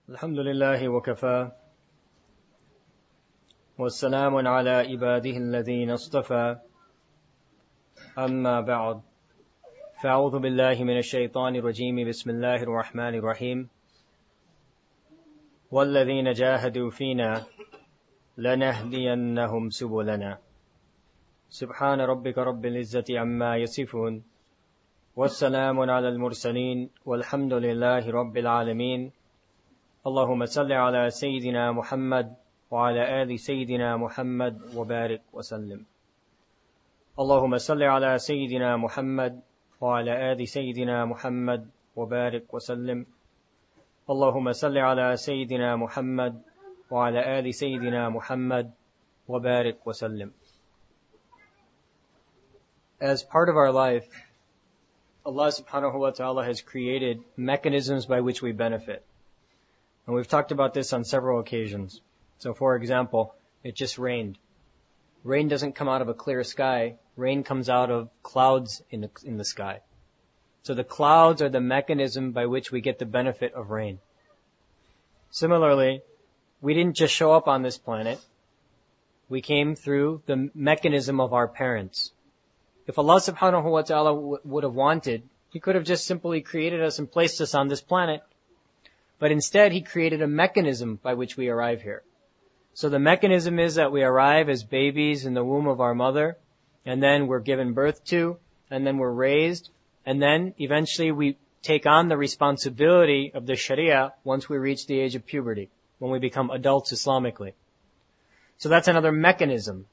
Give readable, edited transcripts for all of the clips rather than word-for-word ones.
الحمد لله وكفى والسلام على عباده الذين اصطفى أما بعد فأعوذ بالله من الشيطان الرجيم بسم الله الرحمن الرحيم والذين جاهدوا فينا لنهدينهم سبلنا سبحان ربك رب العزة عما يصفون والسلام على المرسلين والحمد لله رب العالمين اللهم صل على سيدنا محمد وعلى آل سيدنا محمد وبارك وسلم اللهم صل على سيدنا محمد وعلى آل سيدنا محمد وبارك وسلم اللهم صل على سيدنا محمد وعلى آل سيدنا محمد وبارك وسلم. As part of our life, Allah subhanahu wa ta'ala has created mechanisms by which we benefit. And we've talked about this on several occasions. So for example, it just rained. Rain doesn't come out of a clear sky. Rain comes out of clouds in the sky. So the clouds are the mechanism by which we get the benefit of rain. Similarly, we didn't just show up on this planet. We came through the mechanism of our parents. If Allah subhanahu wa ta'ala would have wanted, He could have just simply created us and placed us on this planet. But instead, He created a mechanism by which we arrive here. So the mechanism is that we arrive as babies in the womb of our mother, and then we're given birth to, and then we're raised, and then eventually we take on the responsibility of the Sharia once we reach the age of puberty, when we become adults Islamically. So that's another mechanism.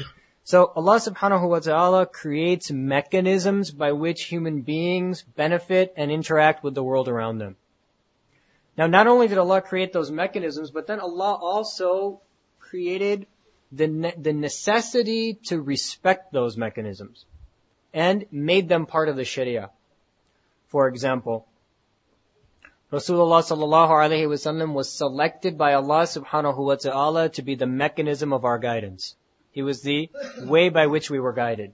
So Allah subhanahu wa ta'ala creates mechanisms by which human beings benefit and interact with the world around them. Now, not only did Allah create those mechanisms, but then Allah also created the necessity to respect those mechanisms and made them part of the Sharia. For example, Rasulullah sallallahu alaihi wasallam was selected by Allah subhanahu wa ta'ala to be the mechanism of our guidance. He was the way by which we were guided.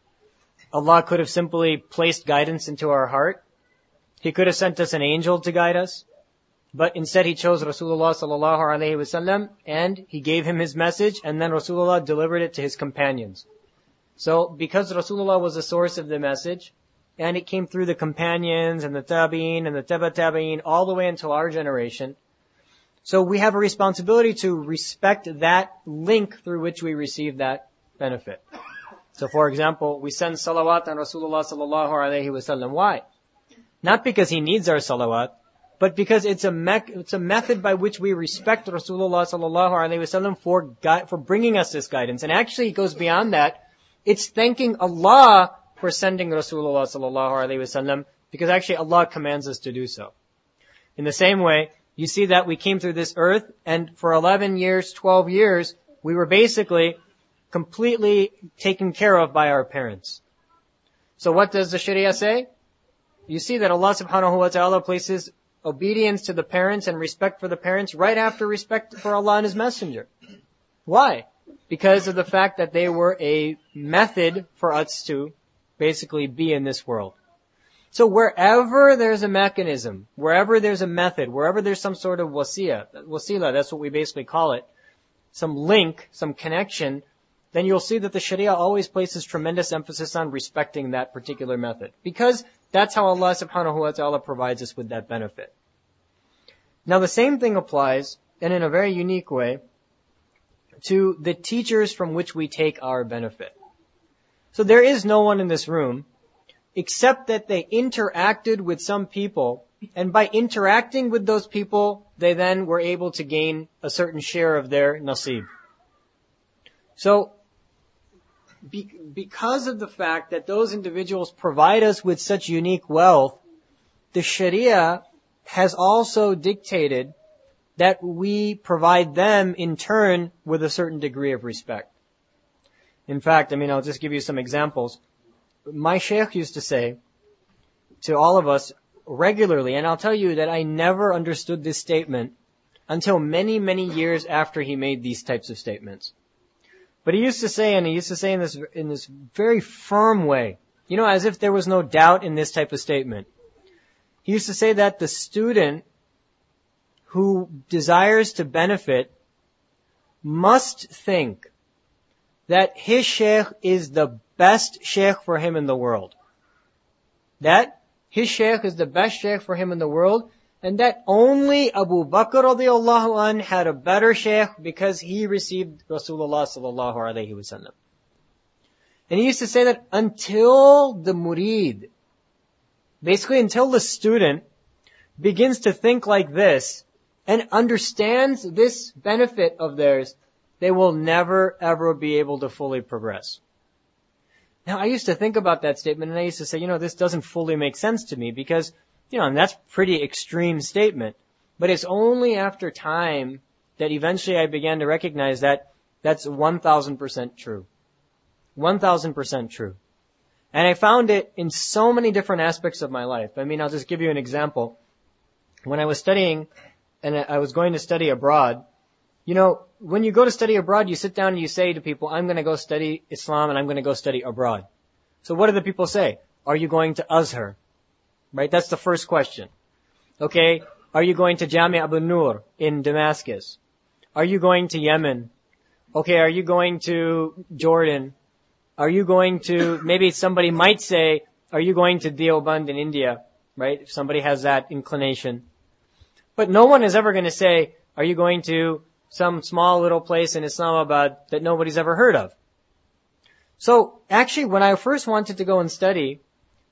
Allah could have simply placed guidance into our heart. He could have sent us an angel to guide us. But instead He chose Rasulullah sallallahu alaihi wasallam and He gave him His message, and then Rasulullah delivered it to His companions. So because Rasulullah was the source of the message, and it came through the companions and the tabi'in and the taba tabi'in all the way until our generation, so we have a responsibility to respect that link through which we receive that benefit. So for example, we send salawat on Rasulullah sallallahu alaihi wasallam. Why? Not because he needs our salawat, but because it's a method by which we respect Rasulullah sallallahu alaihi wasallam for bringing us this guidance. And actually it goes beyond that. It's thanking Allah for sending Rasulullah sallallahu alaihi wasallam, because actually Allah commands us to do so. In the same way, you see that we came through this earth, and for 11 years, 12 years, we were basically completely taken care of by our parents. So what does the Sharia say? You see that Allah subhanahu wa ta'ala places obedience to the parents and respect for the parents right after respect for Allah and His Messenger. Why? Because of the fact that they were a method for us to basically be in this world. So wherever there's a mechanism, wherever there's a method, wherever there's some sort of wasila, that's what we basically call it, some link, some connection, then you'll see that the Sharia always places tremendous emphasis on respecting that particular method. Because that's how Allah subhanahu wa ta'ala provides us with that benefit. Now the same thing applies, and in a very unique way, to the teachers from which we take our benefit. So there is no one in this room, except that they interacted with some people, and by interacting with those people, they then were able to gain a certain share of their nasib. So, because of the fact that those individuals provide us with such unique wealth, the Sharia has also dictated that we provide them in turn with a certain degree of respect. In fact, I'll just give you some examples. My sheikh used to say to all of us regularly, and I'll tell you that I never understood this statement until many, many years after he made these types of statements. But he used to say in this very firm way, as if there was no doubt in this type of statement. He used to say that the student who desires to benefit must think that his sheikh is the best sheikh for him in the world. That his sheikh is the best sheikh for him in the world, and that only Abu Bakr radiallahu anh had a better sheikh because he received Rasulullah sallallahu alayhi wa sallam. And he used to say that until the murid, basically until the student begins to think like this and understands this benefit of theirs, they will never ever be able to fully progress. Now, I used to think about that statement and I used to say, this doesn't fully make sense to me because, and that's a pretty extreme statement. But it's only after time that eventually I began to recognize that that's 1,000% true. 1,000% true. And I found it in so many different aspects of my life. I'll just give you an example. When I was studying, and I was going to study abroad, when you go to study abroad, you sit down and you say to people, I'm going to go study Islam and I'm going to go study abroad. So what do the people say? Are you going to Azhar? Right? That's the first question. Okay. Are you going to Jami' Abu Nur in Damascus? Are you going to Yemen? Okay. Are you going to Jordan? Are you going to, maybe somebody might say, are you going to Deoband in India? Right? If somebody has that inclination. But no one is ever going to say, are you going to some small little place in Islamabad that nobody's ever heard of? So actually, when I first wanted to go and study,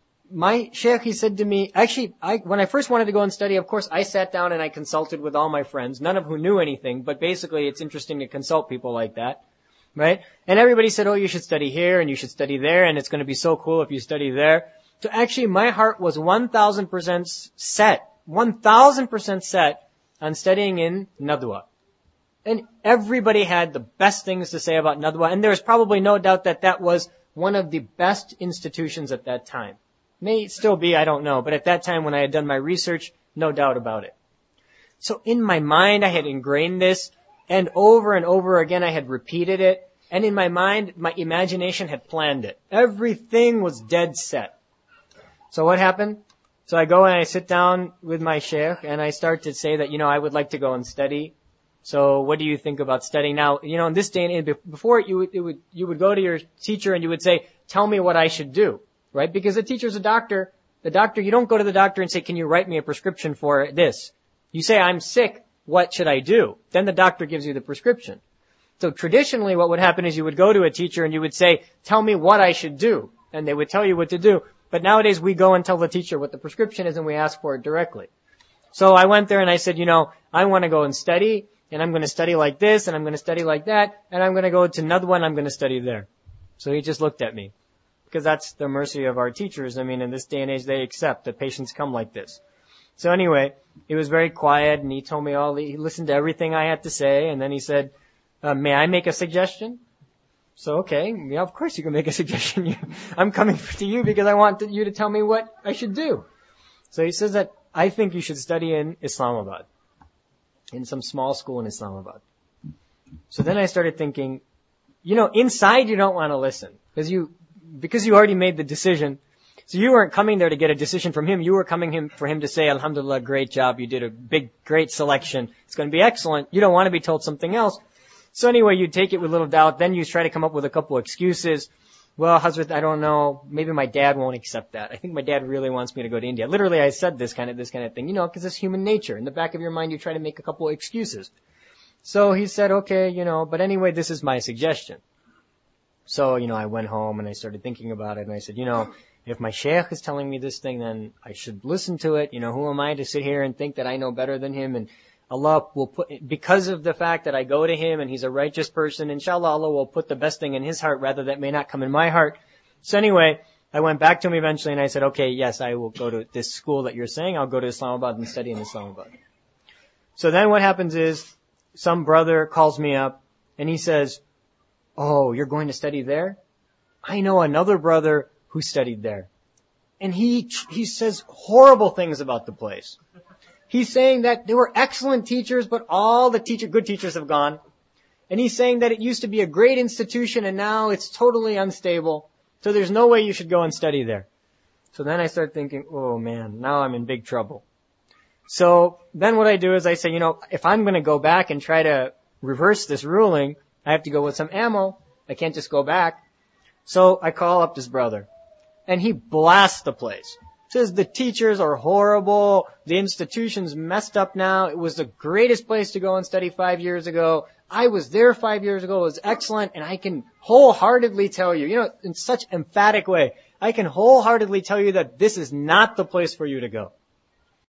my sheikh, he said to me, when I first wanted to go and study, of course, I sat down and I consulted with all my friends, none of who knew anything, but basically it's interesting to consult people like that, right? And everybody said, you should study here and you should study there and it's going to be so cool if you study there. So actually, my heart was 1,000% set, 1,000% set on studying in Nadwa. And everybody had the best things to say about Nadwa, and there was probably no doubt that that was one of the best institutions at that time. May still be, I don't know, but at that time when I had done my research, no doubt about it. So in my mind, I had ingrained this, and over again, I had repeated it, and in my mind, my imagination had planned it. Everything was dead set. So what happened? So I go and I sit down with my sheikh, and I start to say that, I would like to go and study. So what do you think about studying? Now, in this day and age, before you would go to your teacher and you would say, tell me what I should do, right? Because the teacher's a doctor. The doctor, you don't go to the doctor and say, can you write me a prescription for this? You say, I'm sick. What should I do? Then the doctor gives you the prescription. So traditionally what would happen is you would go to a teacher and you would say, tell me what I should do. And they would tell you what to do. But nowadays we go and tell the teacher what the prescription is and we ask for it directly. So I went there and I said, I want to go and study. And I'm going to study like this, and I'm going to study like that, and I'm going to go to Nadwa and I'm going to study there. So he just looked at me. Because that's the mercy of our teachers. In this day and age, they accept that patients come like this. So anyway, he was very quiet, and he told me he listened to everything I had to say, and then he said, may I make a suggestion? So okay, yeah, of course you can make a suggestion. I'm coming to you because I want you to tell me what I should do. So he says that I think you should study in Islamabad. In some small school in Islamabad. So then I started thinking, inside you don't want to listen because you already made the decision. So you weren't coming there to get a decision from him. You were coming for him to say, Alhamdulillah, great job. You did a great selection. It's going to be excellent. You don't want to be told something else. So anyway, you take it with little doubt. Then you try to come up with a couple excuses. Well, Hazrat, I don't know. Maybe my dad won't accept that. I think my dad really wants me to go to India. Literally, I said this kind of thing, because it's human nature. In the back of your mind, you try to make a couple of excuses. So he said, okay, but anyway, this is my suggestion. So, I went home and I started thinking about it and I said, if my sheikh is telling me this thing, then I should listen to it. Who am I to sit here and think that I know better than him? And Allah will because of the fact that I go to him and he's a righteous person, inshallah Allah will put the best thing in his heart rather that may not come in my heart. So anyway, I went back to him eventually and I said, okay, yes, I will go to this school that you're saying. I'll go to Islamabad and study in Islamabad. So then what happens is some brother calls me up and he says, oh, you're going to study there? I know another brother who studied there. And he says horrible things about the place. He's saying that there were excellent teachers, but all the good teachers have gone. And he's saying that it used to be a great institution and now it's totally unstable. So there's no way you should go and study there. So then I start thinking, oh man, now I'm in big trouble. So then what I do is I say, if I'm going to go back and try to reverse this ruling, I have to go with some ammo. I can't just go back. So I call up this brother, and he blasts the place. Says the teachers are horrible. The institution's messed up now. It was the greatest place to go and study 5 years ago. I was there 5 years ago. It was excellent. And I can wholeheartedly tell you, in such emphatic way, I can wholeheartedly tell you that this is not the place for you to go.